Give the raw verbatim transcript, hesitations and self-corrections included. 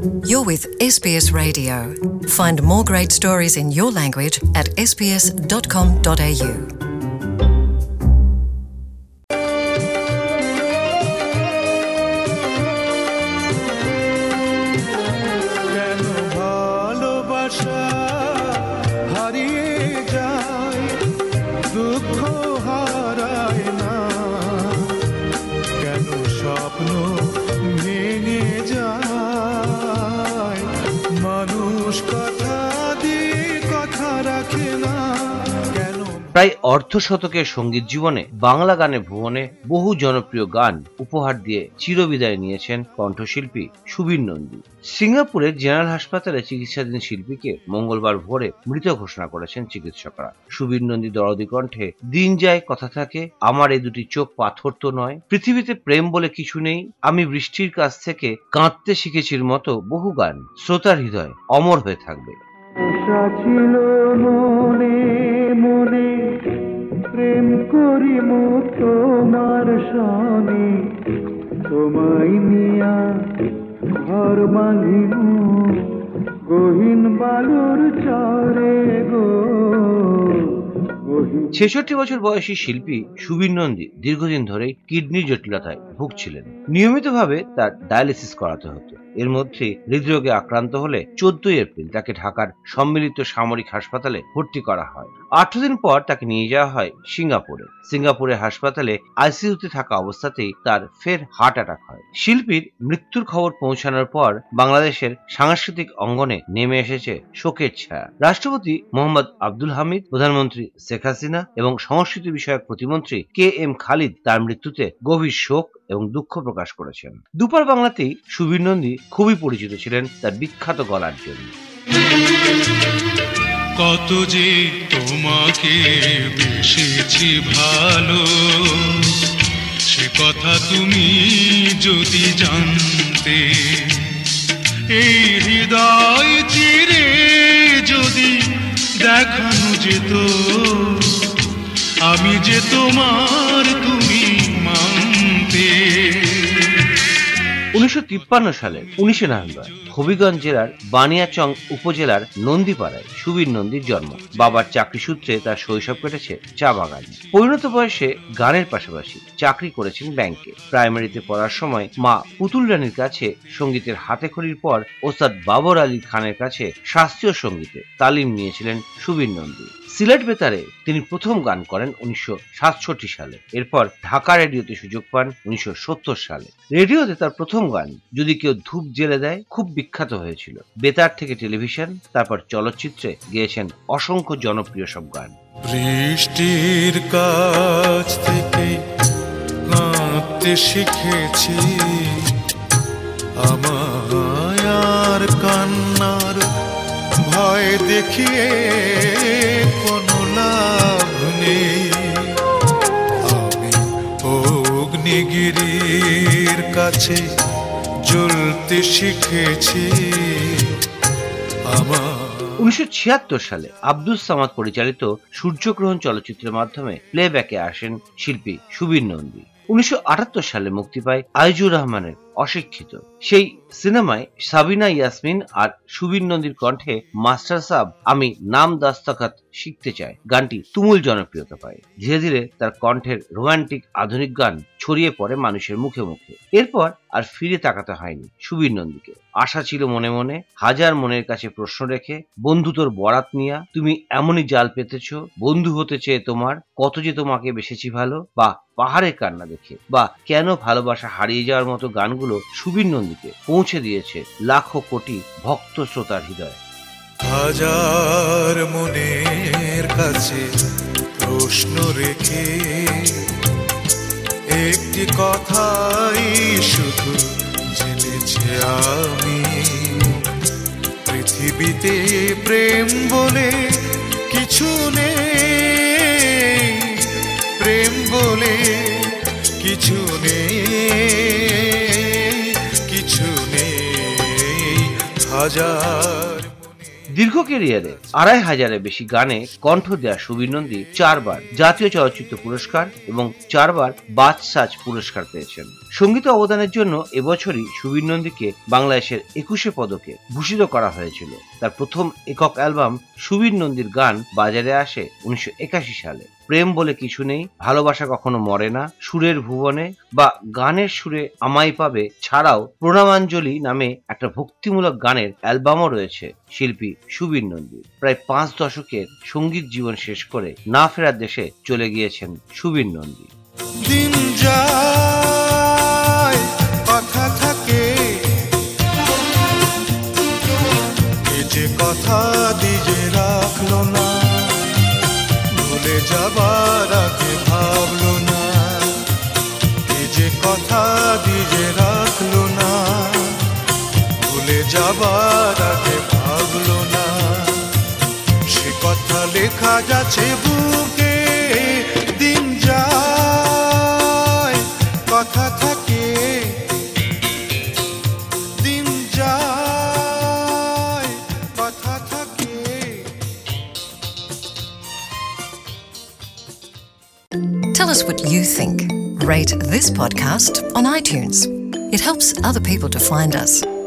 You're with S B S Radio. Find more great stories in your language at s b s dot com dot a u. প্রায় অর্ধ শতকের সঙ্গীত জীবনে বাংলা গানের ভুবনে বহু জনপ্রিয় গান উপহার দিয়ে চিরবিদায় নিয়েছেন কণ্ঠশিল্পী সুবীর নন্দী। সিঙ্গাপুরের জেনারেল হাসপাতালে চিকিৎসাধীন শিল্পীকে মঙ্গলবার ভোরে মৃত ঘোষণা করেছেন চিকিৎসকরা। সুবীর নন্দী দরদি কণ্ঠে দিন যায় কথা থাকে, আমার এ দুটি চোখ পাথর তো নয়, পৃথিবীতে প্রেম বলে কিছু নেই, আমি বৃষ্টির কাছ থেকে কাঁদতে শিখেছির মতো বহু গান শ্রোতার হৃদয় অমর হয়ে থাকবে। ছিল মনে মনে প্রেম করি তোমার সনে, তোমায় নিয়া ঘর বাঁধিব গহীন বালুর চরে গো। ছেষট্টি বছর বয়সী শিল্পী সুবীর নন্দী দীর্ঘদিন ধরেই কিডনির জটিলতায় ভুগছিলেন। নিয়মিতভাবে তার ডায়ালিসিস করাতে হতো। এর মধ্যে হৃদরোগে আক্রান্ত হলে চোদ্দই এপ্রিল তাকে ঢাকার সম্মিলিত সামরিক হাসপাতালে ভর্তি করা হয়। আঠারো দিন পর তাকে নিয়ে যাওয়া হয় সিঙ্গাপুরে। সিঙ্গাপুরের হাসপাতালে আইসিইউতে থাকা অবস্থাতেই তার ফের হার্ট অ্যাটাক হয়। শিল্পীর মৃত্যুর খবর পৌঁছানোর পর বাংলাদেশের সাংস্কৃতিক অঙ্গনে নেমে এসেছে শোকের ছায়া। রাষ্ট্রপতি মোহাম্মদ আব্দুল হামিদ, প্রধানমন্ত্রী শেখ হাসিনা এবং সংস্কৃতি বিষয়ক প্রতিমন্ত্রী কে এম খালিদ তার মৃত্যুতে গভীর শোক এবং দুঃখ প্রকাশ করেছেন। দুপার বাংলাতেই সুবীর নন্দী খুবই পরিচিত ছিলেন তার বিখ্যাত গলার জন্য। কত যে তোমাকে বেসেছি ভালো, সে কথা তুমি যদি জানতে, এই হৃদয় চিরে যদি দেখানো যেত, আমি যে তোমার তুমি মানতে। উনিশশো তিপ্পান্ন সালের উনিশে নভেম্বর হবিগঞ্জ জেলার বানিয়াচং উপজেলার নন্দীপাড়ায় সুবীর নন্দীর জন্ম। বাবার চাকরি সূত্রে তার শৈশব কেটেছে চা বাগানে। পরিণত বয়সে গানের পাশাপাশি চাকরি করেছেন ব্যাংকে। প্রাইমারিতে পড়ার সময় মা পুতুল রানীর কাছে সঙ্গীতের হাতেখড়ির পর ওস্তাদ বাবর আলী খানের কাছে শাস্ত্রীয় সঙ্গীতে তালিম নিয়েছিলেন সুবীর নন্দী। সিলেট বেতারে তিনি প্রথম গান করেন উনিশশো সাতষট্টি সালে। এরপর ঢাকা রেডিওতে সুযোগ পান উনিশশো সত্তর সালে। রেডিওতে তার প্রথম গান যদি কেউ ধূপ জ্বেলে দেয় খুব বিখ্যাত হয়েছিল। বেতার থেকে টেলিভিশন, তারপর চলচ্চিত্রে গেয়েছেন অসংখ্য জনপ্রিয় সব গান। বৃষ্টির কাছ থেকে কাঁদতে শিখেছি, আমায় আর কান্নার ভয় দেখিয়ে কোনো লাভ নেই। আমি অগ্নিগিরির কাছে জ্বলতে শিখেছি আমার। উনিশশো ছিয়াত্তর সালে আব্দুল সামাদ পরিচালিত সূর্যগ্রহণ চলচ্চিত্রের মাধ্যমে প্লেব্যাকে আসেন শিল্পী সুবীর নন্দী। উনিশশো আটাত্তর সালে মুক্তি পায় আইজুর রহমানের অশিক্ষিত। সেই সিনেমায় সাবিনা ইয়াসমিন আর সুবীর নন্দীর কণ্ঠে মাস্টার সাহেব আমি নাম দাস্তাখাত শিখতে চাই গানটি তুমুল জনপ্রিয়তা পায়। ধীরে ধীরে তার কণ্ঠের রোমান্টিক আধুনিক গান ছড়িয়ে পড়ে মানুষের মুখে মুখে। এরপর আর ফিরে তাকাতে হয়নি সুবীর নন্দীকে। আশা ছিল মনে মনে, হাজার মনের কাছে প্রশ্ন রেখে, বন্ধু তোর বরাত নিয়া, তুমি এমনই জাল পেতেছ, বন্ধু হতে চেয়ে তোমার, কত যে তোমাকে বেসেছি ভালো, বা পাহাড়ের কান্না দেখে, বা কেন ভালোবাসা হারিয়ে যাওয়ার মতো গানগুলো সুবীর নন্দীকে পৌঁছে দিয়েছে লাখো কোটি ভক্ত শ্রোতার হৃদয়। হাজার মনের কাছে প্রশ্ন রেখে একটি কথাই শুধু জেনেছি আমি, পৃথিবীতে প্রেম বলে কিছু নেই, প্রেম বলে কিছু নেই, কিছু নেই। হাজার দীর্ঘ ক্যারিয়ারে আড়াই হাজারের বেশি গানে কণ্ঠ দেয়া সুবীর নন্দী চারবার জাতীয় চলচ্চিত্র পুরস্কার এবং চারবার বাচসাস পুরস্কার পেয়েছেন। সঙ্গীত অবদানের জন্য এবছরই সুবীর নন্দীকে বাংলাদেশের একুশে পদকে ভূষিত করা হয়েছিল। তার প্রথম একক অ্যালবাম সুবীর নন্দীর গান বাজারে আসে উনিশশো একাশি সালে। প্রেম বলে কিছু নেই, ভালোবাসা কখনো মরে না, সুরের ভুবনে বা গানের সুরে আমায় পাবে ছাড়াও প্রণামাঞ্জলি নামে একটা ভক্তিমূলক গানের অ্যালবামও রয়েছে শিল্পী সুবীর নন্দী। প্রায় পাঁচ দশকের সঙ্গীত জীবন শেষ করে না ফেরার দেশে চলে গিয়েছেন সুবীর নন্দী। দিন যায় কথা থাকে, এ যে কথা দিজে রাখলো না, ভুলে যাবার আগে ভাবলো না, এ যে কথা দিজে রাখলো না, ভুলে যাবার আগে ভাবলো না। সে কথা লেখা যাচ্ছে বুকে, দিন যায় কথা থাকে, দিন যায় কথা থাকে। Tell us what you think. Rate this podcast on iTunes. It helps other people to find us.